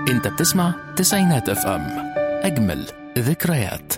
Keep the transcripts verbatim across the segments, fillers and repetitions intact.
انت بتسمع تسعينات اف ام، اجمل ذكريات.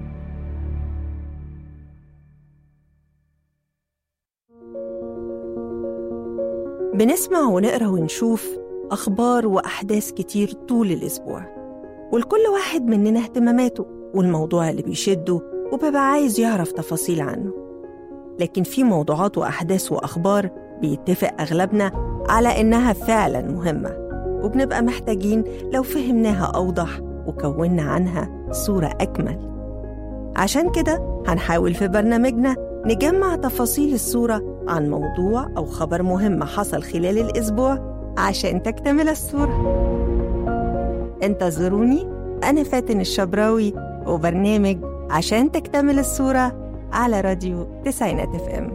بنسمع ونقرأ ونشوف أخبار وأحداث كتير طول الأسبوع، والكل واحد مننا اهتماماته والموضوع اللي بيشده وبيبقى عايز يعرف تفاصيل عنه. لكن في موضوعات وأحداث وأخبار بيتفق أغلبنا على إنها فعلاً مهمة، وبنبقى محتاجين لو فهمناها أوضح وكونا عنها صورة أكمل. عشان كده هنحاول في برنامجنا نجمع تفاصيل الصورة عن موضوع أو خبر مهم حصل خلال الأسبوع عشان تكتمل الصورة. انتظروني، أنا فاتن الشبراوي، وبرنامج عشان تكتمل الصورة على راديو تسعينات اف ام.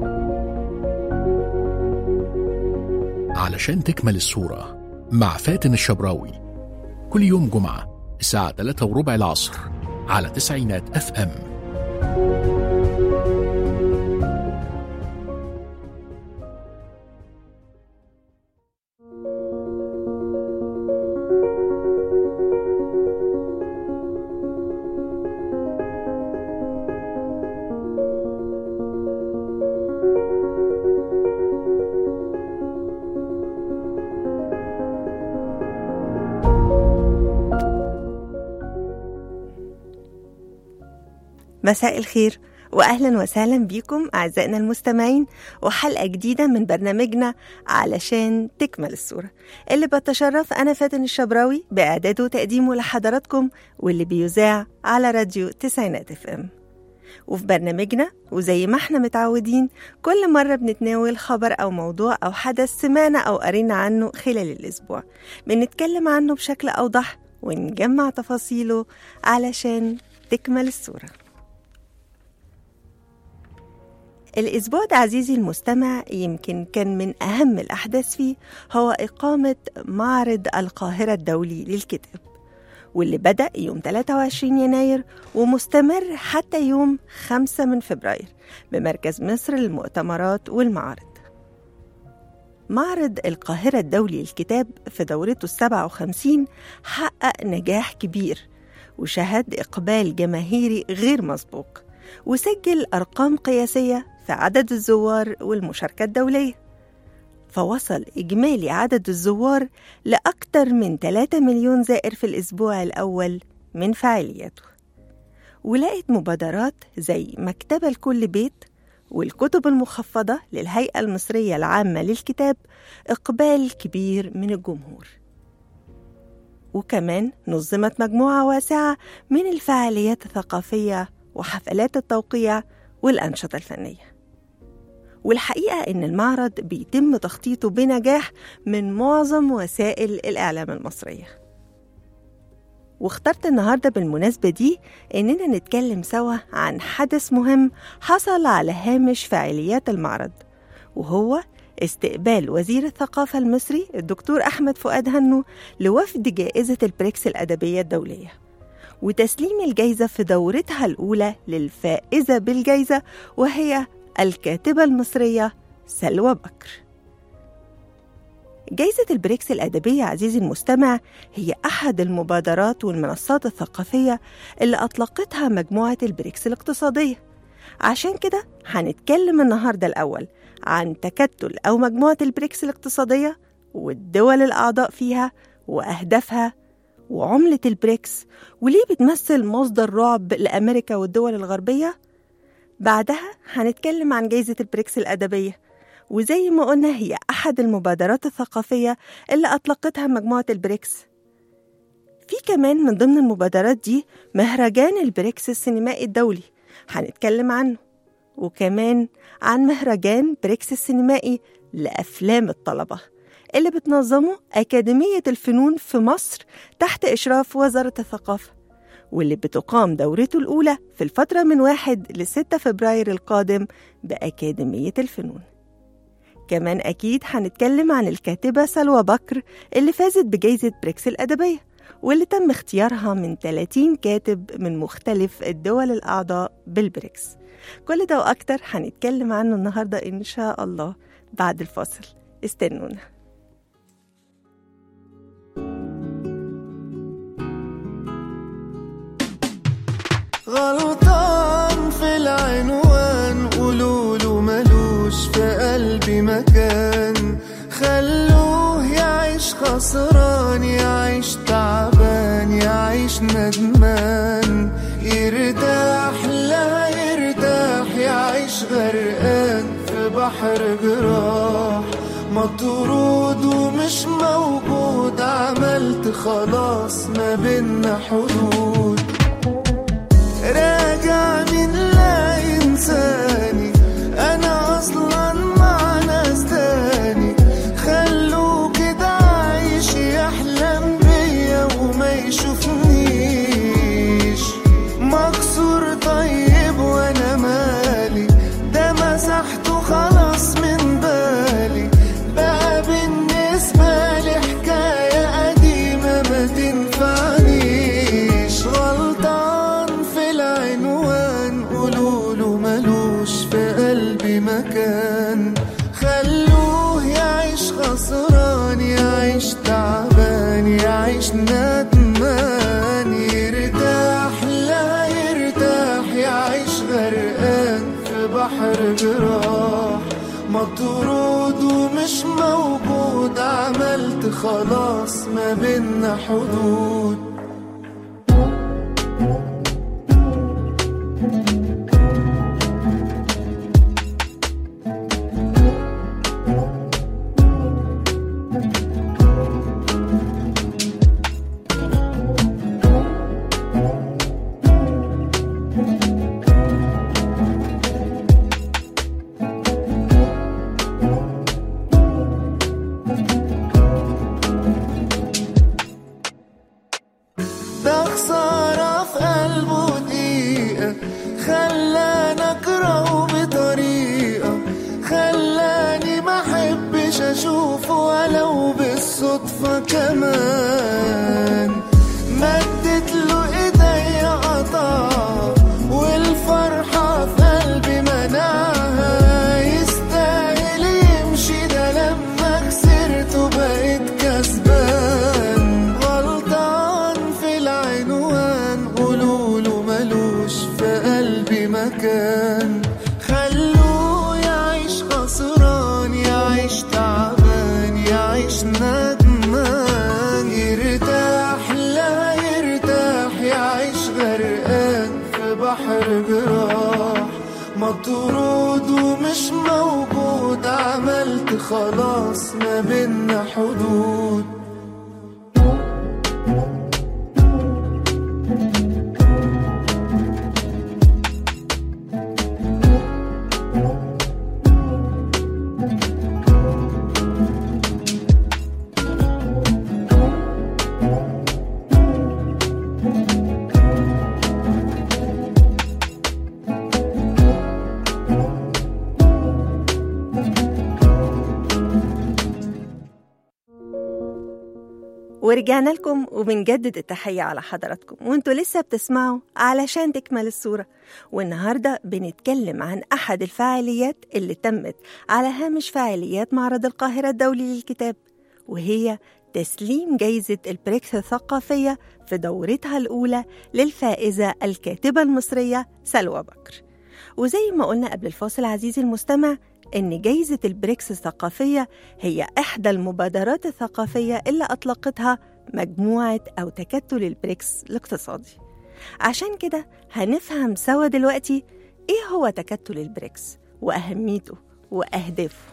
علشان تكمل الصورة مع فاتن الشبراوي، كل يوم جمعة الساعة ثلاثة وربع العصر على تسعينات اف ام. مساء الخير وأهلا وسهلا بكم أعزائنا المستمعين، وحلقة جديدة من برنامجنا علشان تكمل الصورة، اللي بتشرف أنا فاتن الشبراوي بإعداده وتقديمه لحضراتكم، واللي بيذاع على راديو تسعينات اف ام. وفي برنامجنا وزي ما احنا متعودين كل مرة بنتناول خبر أو موضوع أو حدث سمعنا أو قرينا عنه خلال الأسبوع، بنتكلم عنه بشكل أوضح ونجمع تفاصيله علشان تكمل الصورة. الأسبوع ده عزيزي المستمع يمكن كان من أهم الأحداث فيه هو إقامة معرض القاهرة الدولي للكتاب، واللي بدأ يوم ثلاثة وعشرين يناير ومستمر حتى يوم خمسة من فبراير بمركز مصر للمؤتمرات والمعارض. معرض القاهرة الدولي للكتاب في دورته السبعة وخمسين حقق نجاح كبير وشهد إقبال جماهيري غير مسبوق، وسجل أرقام قياسية في عدد الزوار والمشاركة الدولية، فوصل إجمالي عدد الزوار لأكثر من ثلاثة مليون زائر في الأسبوع الأول من فعالياته. ولقت مبادرات زي مكتبة لكل بيت والكتب المخفضة للهيئة المصرية العامة للكتاب إقبال كبير من الجمهور. وكمان نظمت مجموعة واسعة من الفعاليات الثقافية وحفلات التوقيع والأنشطة الفنية. والحقيقة إن المعرض بيتم تخطيطه بنجاح من معظم وسائل الإعلام المصرية. واخترت النهاردة بالمناسبة دي إننا نتكلم سوا عن حدث مهم حصل على هامش فعاليات المعرض، وهو استقبال وزير الثقافة المصري الدكتور أحمد فؤاد هنو لوفد جائزة البريكس الأدبية الدولية، وتسليم الجائزة في دورتها الأولى للفائزة بالجائزة وهي الكاتبة المصرية سلوى بكر. جائزة البريكس الأدبية عزيزي المستمع هي أحد المبادرات والمنصات الثقافية اللي أطلقتها مجموعة البريكس الاقتصادية. عشان كده هنتكلم النهاردة الأول عن تكتل أو مجموعة البريكس الاقتصادية والدول الأعضاء فيها وأهدافها وعملة البريكس وليه بتمثل مصدر رعب لأمريكا والدول الغربية. بعدها هنتكلم عن جائزة البريكس الأدبية، وزي ما قلنا هي أحد المبادرات الثقافية اللي أطلقتها مجموعة البريكس. في كمان من ضمن المبادرات دي مهرجان البريكس السينمائي الدولي هنتكلم عنه، وكمان عن مهرجان بريكس السينمائي لأفلام الطلبة اللي بتنظمه أكاديمية الفنون في مصر تحت إشراف وزارة الثقافة، واللي بتقام دورته الأولى في الفترة من واحد لستة فبراير القادم بأكاديمية الفنون. كمان أكيد هنتكلم عن الكاتبة سلوى بكر اللي فازت بجائزة بريكس الأدبية، واللي تم اختيارها من ثلاثين كاتب من مختلف الدول الأعضاء بالبريكس. كل ده وأكتر هنتكلم عنه النهاردة إن شاء الله بعد الفاصل، استنونا. غلطان في العنوان، قولوله ملوش في قلبي مكان. خلوه يعيش خسران، يعيش تعبان، يعيش ندمان. يرتاح لا يرتاح، يعيش غرقان في بحر جراح. مطرود ومش موجود، عملت خلاص ما بينا حدود. راجع من لا إنساني، أنا أصلا مع ناس تاني. خلوه كده عايش يحلم بيا وما يشوفنيش. مكسور طيب وأنا مالي، ده مسحته خلاص من بالي. بقى بالنسبة لي حكاية قديمة ما تنفعنيش. غلطان في العنوان، قولوله ملوش في قلبي مكان. خلوه يعيش خسران، يعيش تعبان، يعيش ندمان. يرتاح لا يرتاح، يعيش غرقان في بحر جراح. مطرود ومش موجود، عملت خلاص ما بينا حدود. ده خسارة في قلبه دقيقة، خلاني أكرهه بطريقة. خلاني ما أحبش أشوفه ولو بالصدفة كمان. مدت له إيديا قطعها، والفرحة في قلبي منعها. يستاهل يمشي ده لما خسرته بقيت كسبان. غلطان في العنوان، قولوله ملوش في قلبي مكان. خلوه يعيش خسران، يعيش تعبان، يعيش ندمان. يرتاح لا يرتاح، يعيش غرقان في بحر جراح. مطرود ومش موجود، عملت خلاص ما بينا حدود. ورجعنا لكم وبنجدد التحية على حضراتكم، وانتوا لسه بتسمعوا علشان تكمل الصورة. والنهاردة بنتكلم عن أحد الفعاليات اللي تمت على هامش فعاليات معرض القاهرة الدولي للكتاب، وهي تسليم جايزة البريكس الثقافية في دورتها الأولى للفائزة الكاتبة المصرية سلوى بكر. وزي ما قلنا قبل الفاصل عزيزي المستمع، إن جايزة البريكس الثقافية هي إحدى المبادرات الثقافية اللي أطلقتها مجموعة أو تكتل البريكس الاقتصادي. عشان كده هنفهم سوا دلوقتي إيه هو تكتل البريكس وأهميته وأهدافه.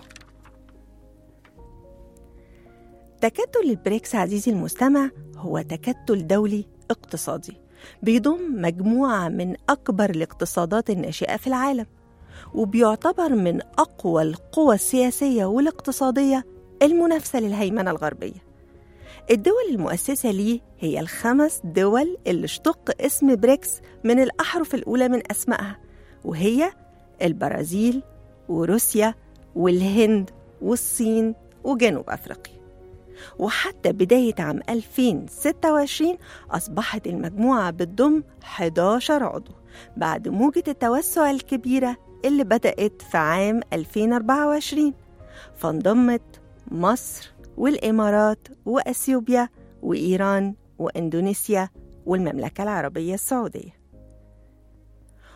تكتل البريكس عزيزي المستمع هو تكتل دولي اقتصادي بيضم مجموعة من أكبر الاقتصادات الناشئة في العالم، وبيعتبر من أقوى القوى السياسية والاقتصادية المنافسة للهيمنة الغربية. الدول المؤسسة ليه هي الخمس دول اللي اشتق اسم بريكس من الأحرف الأولى من أسمائها، وهي البرازيل وروسيا والهند والصين وجنوب أفريقيا. وحتى بداية عام ألفين وستة وعشرين أصبحت المجموعة بتضم إحدى عشر عضو بعد موجة التوسع الكبيرة اللي بدأت في عام ألفين وأربعة وعشرين، فانضمت مصر والإمارات وأثيوبيا وإيران وإندونيسيا والمملكة العربية السعودية.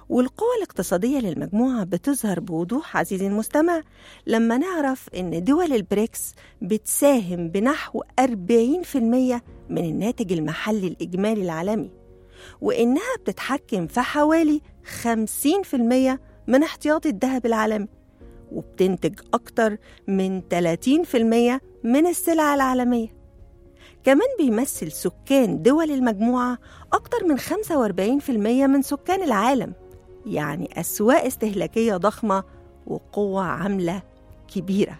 والقوة الاقتصادية للمجموعة بتظهر بوضوح عزيزي المستمع لما نعرف إن دول البريكس بتساهم بنحو أربعين بالمية من الناتج المحلي الإجمالي العالمي، وإنها بتتحكم في حوالي خمسين بالمية من احتياطي الذهب العالمي، وبتنتج أكتر من ثلاثين بالمية من السلع العالمية. كمان بيمثل سكان دول المجموعة أكتر من خمسة وأربعين بالمية من سكان العالم، يعني أسواق استهلاكية ضخمة وقوة عاملة كبيرة.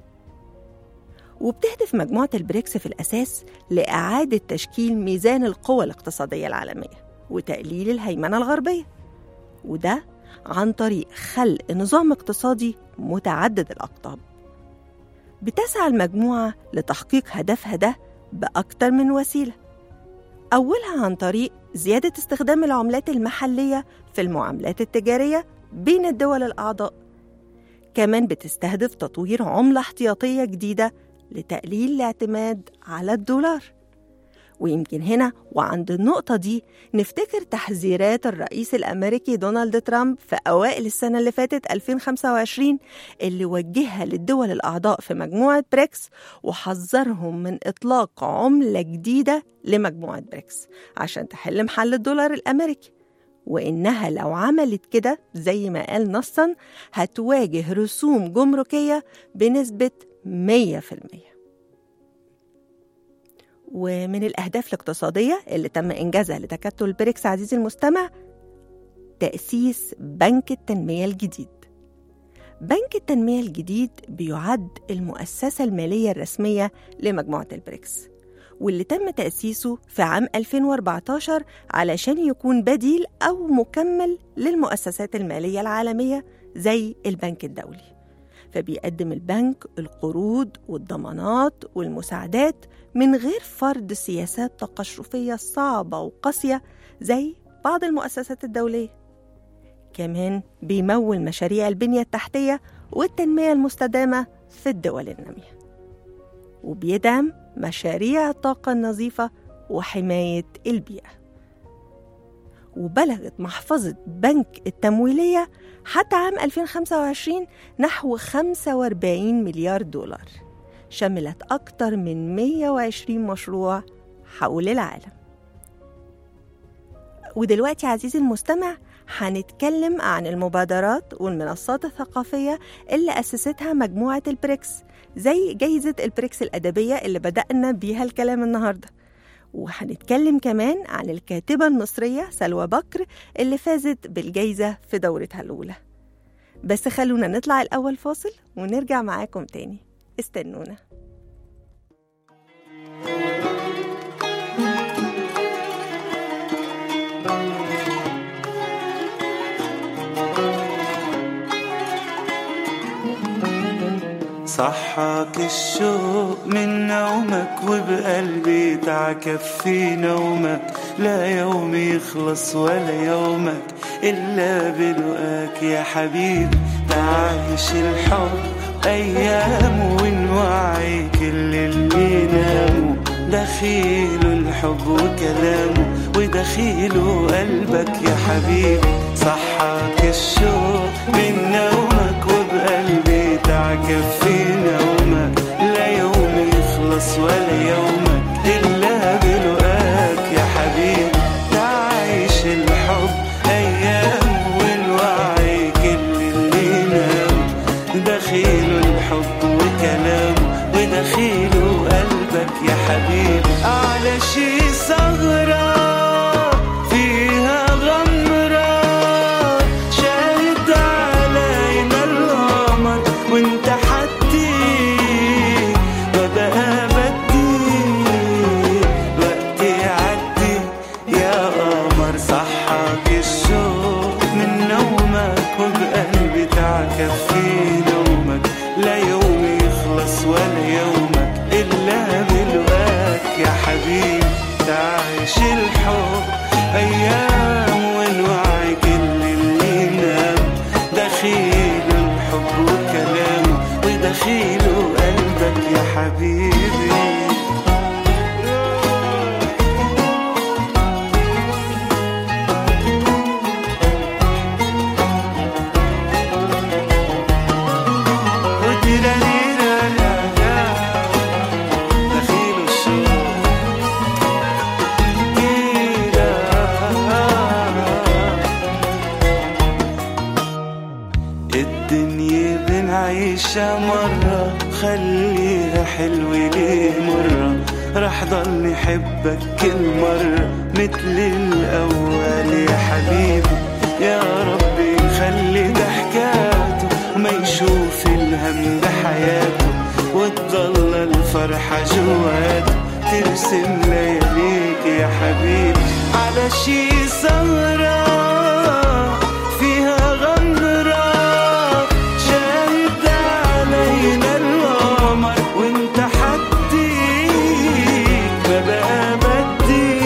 وبتهدف مجموعة البريكس في الأساس لإعادة تشكيل ميزان القوى الاقتصادية العالمية وتقليل الهيمنة الغربية، وده عن طريق خلق نظام اقتصادي متعدد الأقطاب. بتسعى المجموعة لتحقيق هدفها ده بأكتر من وسيلة، أولها عن طريق زيادة استخدام العملات المحلية في المعاملات التجارية بين الدول الأعضاء. كمان بتستهدف تطوير عملة احتياطية جديدة لتقليل الاعتماد على الدولار. ويمكن هنا وعند النقطة دي نفتكر تحذيرات الرئيس الأمريكي دونالد ترامب في أوائل السنة اللي فاتت ألفين وخمسة وعشرين اللي وجهها للدول الأعضاء في مجموعة بريكس، وحذرهم من إطلاق عملة جديدة لمجموعة بريكس عشان تحل محل الدولار الأمريكي، وإنها لو عملت كده زي ما قال نصاً هتواجه رسوم جمركية بنسبة مية بالمية. ومن الأهداف الاقتصادية اللي تم إنجازها لتكتل بريكس عزيزي المستمع تأسيس بنك التنمية الجديد. بنك التنمية الجديد بيعد المؤسسة المالية الرسمية لمجموعة البريكس، واللي تم تأسيسه في عام ألفين وأربعة عشر علشان يكون بديل أو مكمل للمؤسسات المالية العالمية زي البنك الدولي. فبيقدم البنك القروض والضمانات والمساعدات من غير فرض سياسات تقشفية صعبة وقاسية زي بعض المؤسسات الدولية. كمان بيمول مشاريع البنية التحتية والتنمية المستدامة في الدول النامية، وبيدعم مشاريع الطاقة النظيفة وحماية البيئة. وبلغت محفظة بنك التمويلية حتى عام ألفين وخمسة وعشرين نحو خمسة وأربعين مليار دولار، شملت أكثر من مية وعشرين مشروع حول العالم. ودلوقتي عزيزي المستمع هنتكلم عن المبادرات والمنصات الثقافية اللي أسستها مجموعة البريكس، زي جايزة البريكس الأدبية اللي بدأنا بيها الكلام النهاردة. وهنتكلم كمان عن الكاتبة المصرية سلوى بكر اللي فازت بالجايزة في دورتها الأولى. بس خلونا نطلع الأول فاصل ونرجع معاكم تاني، استنونا. صحاك الشوق من نومك وبقلبي تعكف في نومك، لا يوم يخلص ولا يومك إلا بلقاك يا حبيبي. تعيش الحب أيام ونوعي كل اللي ناموا، دخيله الحب وكلامه ودخيله قلبك يا حبيبي. صحاك الشوق من نومك وبقلبي تعكف في نومك، لا يوم يخلص ولا يومك إلا بلقاك يا حبيبي. تعيش الحب أيام والوعي كل اللي نام، دخيله الحب وكلامه ودخيله قلبك يا حبيبي. على شي ثغرة فيها غمرة شاهد علينا القمر، وانت حدي وبقى بدي وقتي عدي يا قمر. صحاك الشوق من نومك وبقلبي تعكف في نومك، لا يوم يخلص ولا يومك إلا بلقاك يا حبيبي. تعيش الحب أيام والوعي كل اللي نام، دخيل الحب وكلامه ودخيله قلبك يا حبيبي. خليها حلوة ليه مرة، رح ضل نحبك كل مرة مثل الأول يا حبيبي. يا ربي خلي ضحكاته وما يشوف الهم بحياته، وتضل الفرحة جواته ترسم لياليك يا حبيبي على شي سهرة فيها غمرة، شاهد علينا القمر وانت حديك ما بقى بدي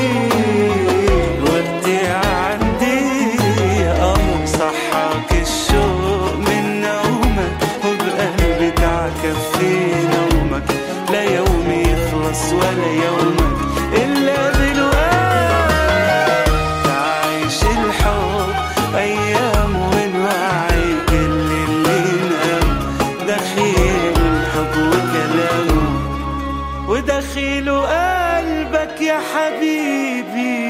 وقتي عندي يا قمر. صحاك الشوق من نومك وبقلبي تعكف في نومك، لا يوم يخلص ولا يومك إلا بالوقت، تعيش الحب أيام ونوعي كل اللي نام، دخيل الحب وكلامه ودخيله قلبك يا حبيبي.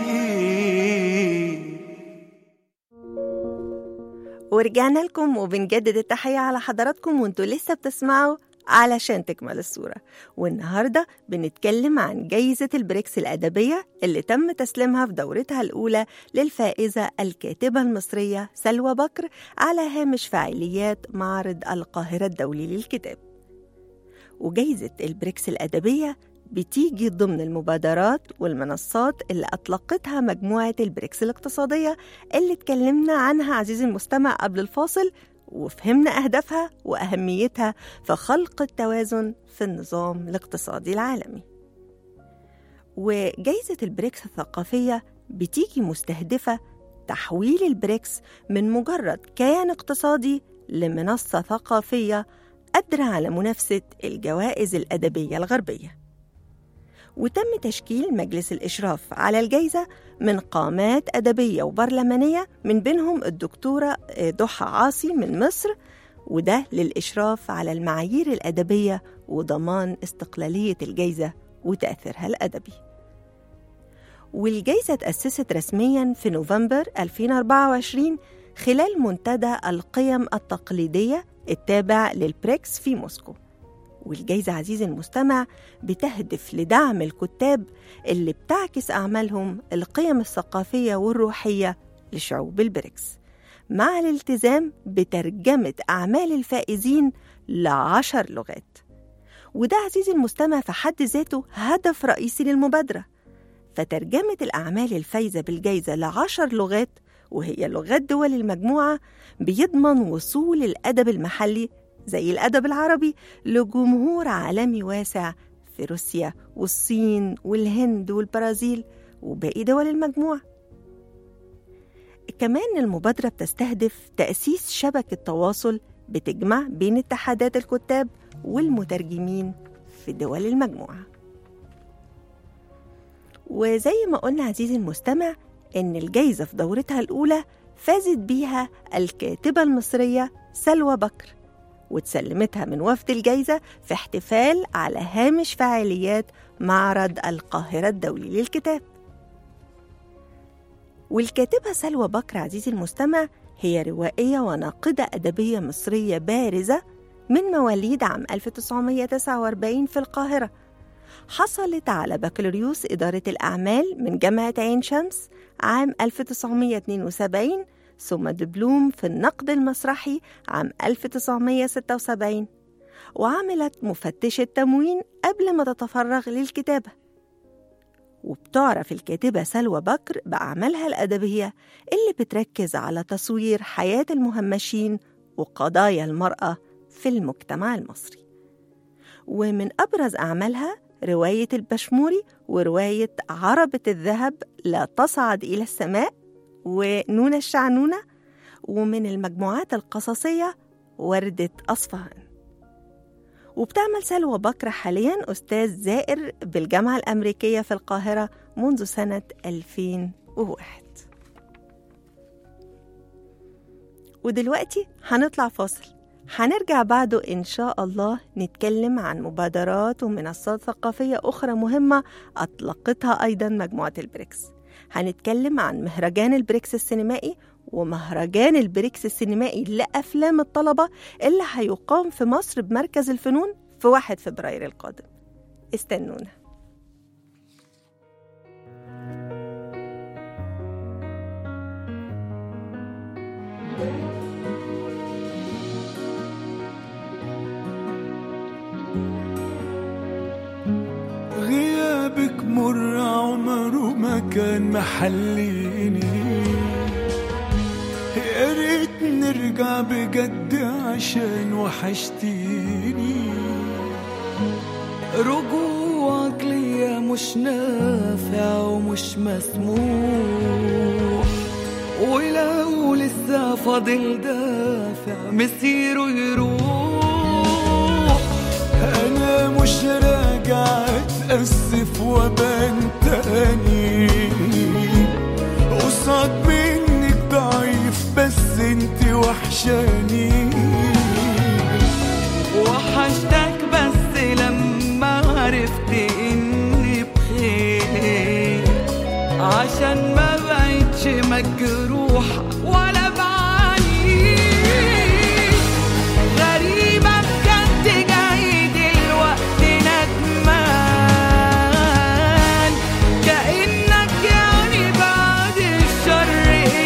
ورجعنا لكم وبنجدد التحية على حضراتكم وانتوا لسه بتسمعوا علشان تكمل الصورة. والنهاردة بنتكلم عن جايزة البريكس الأدبية اللي تم تسليمها في دورتها الأولى للفائزة الكاتبة المصرية سلوى بكر على هامش فعاليات معرض القاهرة الدولي للكتاب. وجايزة البريكس الأدبية بتيجي ضمن المبادرات والمنصات اللي أطلقتها مجموعة البريكس الاقتصادية اللي اتكلمنا عنها عزيزي المستمع قبل الفاصل، وفهمنا أهدافها وأهميتها في خلق التوازن في النظام الاقتصادي العالمي. وجايزة البريكس الثقافية بتيجي مستهدفة تحويل البريكس من مجرد كيان اقتصادي لمنصة ثقافية قادرة على منافسة الجوائز الأدبية الغربية. وتم تشكيل مجلس الإشراف على الجائزة من قامات أدبية وبرلمانية، من بينهم الدكتورة ضحى عاصي من مصر، وده للإشراف على المعايير الأدبية وضمان استقلالية الجائزة وتأثيرها الأدبي. والجائزة تأسست رسمياً في نوفمبر ألفين وأربعة وعشرين خلال منتدى القيم التقليدية التابع للبريكس في موسكو. والجائزة عزيزي المستمع بتهدف لدعم الكتاب اللي بتعكس أعمالهم القيم الثقافية والروحية لشعوب البريكس، مع الالتزام بترجمة أعمال الفائزين لعشر لغات. وده عزيزي المستمع في حد ذاته هدف رئيسي للمبادرة، فترجمة الأعمال الفائزة بالجائزة لعشر لغات وهي لغات دول المجموعة بيضمن وصول الأدب المحلي زي الأدب العربي لجمهور عالمي واسع في روسيا والصين والهند والبرازيل وباقي دول المجموعة. كمان المبادرة بتستهدف تأسيس شبكة تواصل بتجمع بين اتحادات الكتاب والمترجمين في دول المجموعة. وزي ما قلنا عزيزي المستمع إن الجائزة في دورتها الأولى فازت بيها الكاتبة المصرية سلوى بكر، وتسلمتها من وفد الجائزة في احتفال على هامش فعاليات معرض القاهرة الدولي للكتاب. والكاتبة سلوى بكر عزيزي المستمع هي روائية وناقدة أدبية مصرية بارزة من مواليد عام ألف وتسعمائة وتسعة وأربعين في القاهرة. حصلت على بكالوريوس إدارة الأعمال من جامعة عين شمس عام ألف وتسعمائة واثنين وسبعين، ثم دبلوم في النقد المسرحي عام ألف وتسعمائة وستة وسبعين، وعملت مفتشة تموين قبل ما تتفرغ للكتابة. وبتعرف الكاتبة سلوى بكر بأعمالها الأدبية اللي بتركز على تصوير حياة المهمشين وقضايا المرأة في المجتمع المصري. ومن أبرز أعمالها رواية البشموري ورواية عربة الذهب لا تصعد إلى السماء ونونة الشعنونة، ومن المجموعات القصصية وردة أصفهان. وبتعمل سلوى بكر حالياً أستاذ زائر بالجامعة الأمريكية في القاهرة منذ سنة ألفين وواحد. ودلوقتي هنطلع فاصل، هنرجع بعده إن شاء الله نتكلم عن مبادرات ومنصات ثقافية أخرى مهمة أطلقتها أيضاً مجموعة البريكس. هنتكلم عن مهرجان البريكس السينمائي ومهرجان البريكس السينمائي لأفلام الطلبة اللي هيقام في مصر بمركز الفنون في واحد فبراير القادم. استنونا. غيابك مر عمره ما كان محليني، يا ريت نرجع بجد عشان وحشتيني. رجوعك ليا مش نافع ومش مسموح، ولو لسه فاضل دافع مسيره يروح. انا مش راجع اتأسف وابان تاني قصاد منك ضعيف، بس انت وحشاني. وحشتك بس لما عرفت اني بخير، عشان ما بقيتش مجروح ولا بعاني. غريبة بجد جاي دلوقتي ندمان، كأنك يعني بعد الشر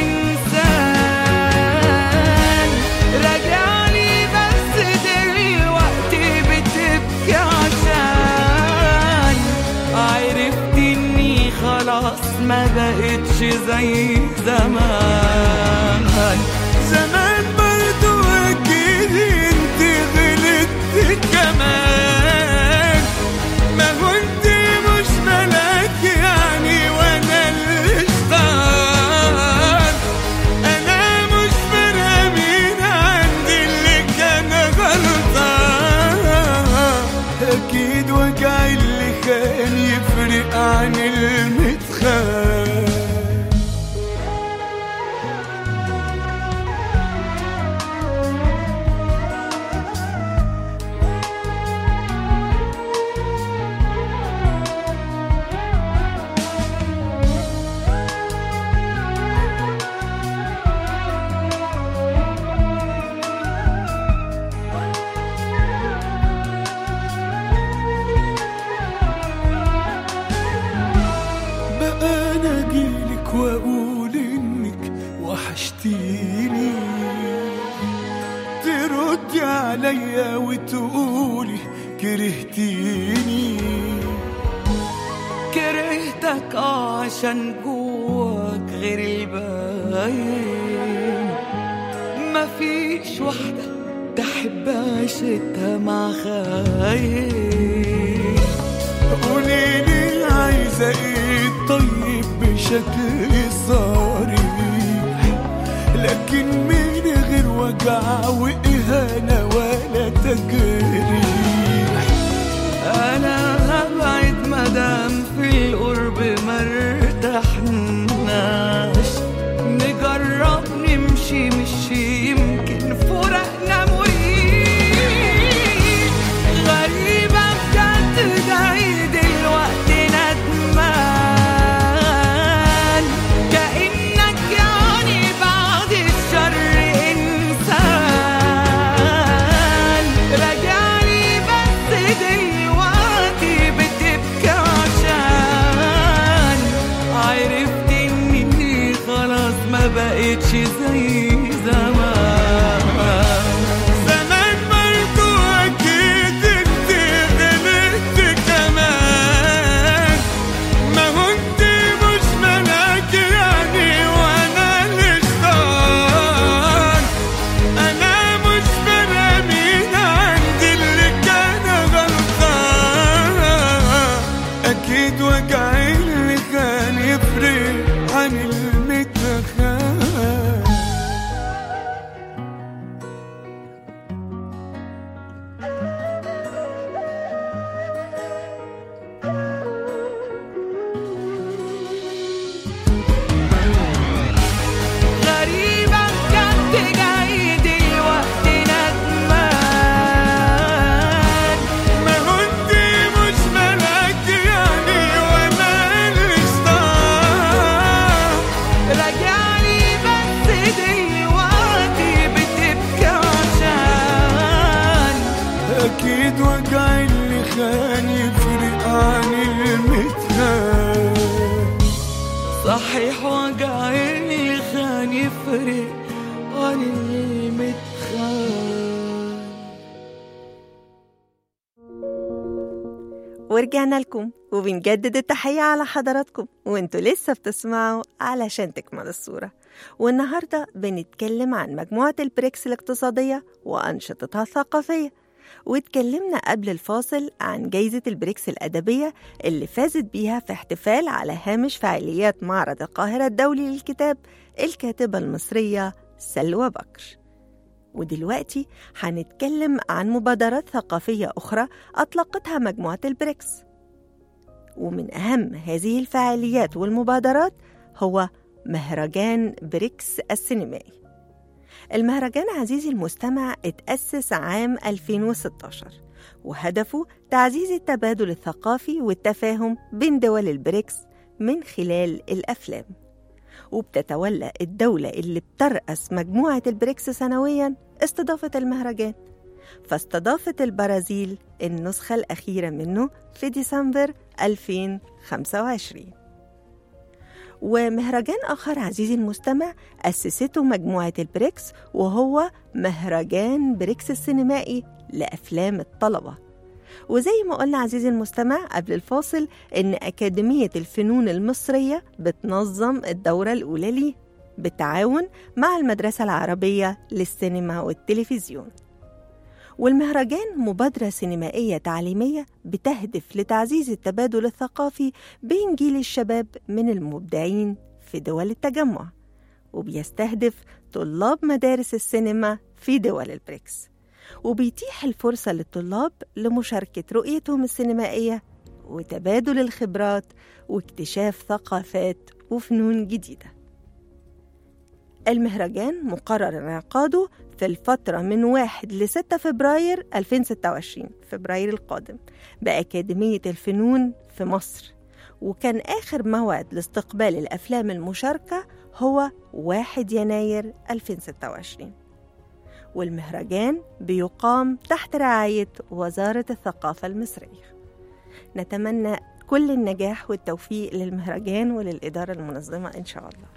إنسان. راجعلي بس دلوقتي بتبكي عشان عرفت إني خلاص ما بقتش زي زمان. زمان برضو أكيد انت غلطت كمان، ما كنت مش ملاك يعني وانا اللي اشتغل. انا مش فارقة مين عندي اللي كان غلطان، اكيد وجع اللي كان يفرق عن المتخان. واقول انك وحشتيني، تردي عليا وتقولي كرهتيني. كرهتك عشان جواك غير الباين، مفيش واحدة تحب عيشتها مع خاين. قوليلي عايزة ايه طيب بشكل صريح، لكن من غير وجع وإهانة ولا تجريح. أنا هبعد مدام في القرب مرتحناش، نجرب نمشي مشي يمكن فرقنا مريح. غريبة بجد جاي دلوقتي ندمان، كأنك يعني بعد الشر إنسان. راجعلي بس دلوقتي بتبكي عشان عرفت إني خلاص ما بقيتش زي زمان. زمان برضو أكيد انت غلطت كمان، ما كنت مش ملاك يعني وانا اللي اشتغل. انا مش فارقة مين عندي اللي كان غلطان، اكيد وجعي اللي كان يفرق عن المتخان. غريبة بجد جاي دلوقتي ندمان، ما كنت مش ملاك يعني وانا خان يفرق عن المتهان. صحيح وجع اللي خان يفرق عن المتخان. ورجعنا لكم وبنجدد التحية على حضراتكم وانتوا لسه بتسمعوا علشان تكمل الصورة. والنهاردة بنتكلم عن مجموعة البريكس الاقتصادية وأنشطتها الثقافية، واتكلمنا قبل الفاصل عن جايزة البريكس الأدبية اللي فازت بيها في احتفال على هامش فعاليات معرض القاهرة الدولي للكتاب الكاتبة المصرية سلوى بكر. ودلوقتي هنتكلم عن مبادرات ثقافية أخرى أطلقتها مجموعة البريكس. ومن أهم هذه الفعاليات والمبادرات هو مهرجان بريكس السينمائي. المهرجان عزيزي المستمع اتأسس عام ألفين وستة عشر، وهدفه تعزيز التبادل الثقافي والتفاهم بين دول البريكس من خلال الأفلام. وبتتولى الدولة اللي بترأس مجموعة البريكس سنوياً استضافة المهرجان، فاستضافت البرازيل النسخة الأخيرة منه في ديسمبر ألفين وخمسة وعشرين. ومهرجان آخر عزيزي المستمع أسسته مجموعة البريكس وهو مهرجان بريكس السينمائي لأفلام الطلبة. وزي ما قلنا عزيزي المستمع قبل الفاصل إن أكاديمية الفنون المصرية بتنظم الدورة الأولى ليه بالتعاون مع المدرسة العربية للسينما والتلفزيون. والمهرجان مبادرة سينمائية تعليمية بتهدف لتعزيز التبادل الثقافي بين جيل الشباب من المبدعين في دول التجمع، وبيستهدف طلاب مدارس السينما في دول البريكس، وبيتيح الفرصة للطلاب لمشاركة رؤيتهم السينمائية وتبادل الخبرات واكتشاف ثقافات وفنون جديدة. المهرجان مقرر انعقاده في الفترة من واحد لستة فبراير ألفين وستة وعشرين، فبراير القادم، بأكاديمية الفنون في مصر. وكان آخر موعد لاستقبال الأفلام المشاركة هو واحد يناير ألفين وستة وعشرين. والمهرجان بيقام تحت رعاية وزارة الثقافة المصرية. نتمنى كل النجاح والتوفيق للمهرجان وللإدارة المنظمة إن شاء الله.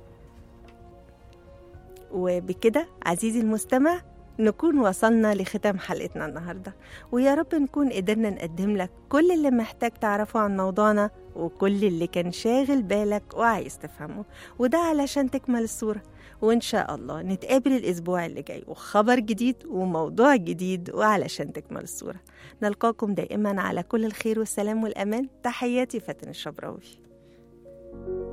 وبكده عزيزي المستمع نكون وصلنا لختام حلقتنا النهاردة، ويا رب نكون قدرنا نقدم لك كل اللي محتاج تعرفه عن موضوعنا وكل اللي كان شاغل بالك وعايز تفهمه، وده علشان تكمل الصورة. وإن شاء الله نتقابل الأسبوع اللي جاي وخبر جديد وموضوع جديد وعلشان تكمل الصورة. نلقاكم دائما على كل الخير والسلام والأمان. تحياتي فاتن الشبراوي.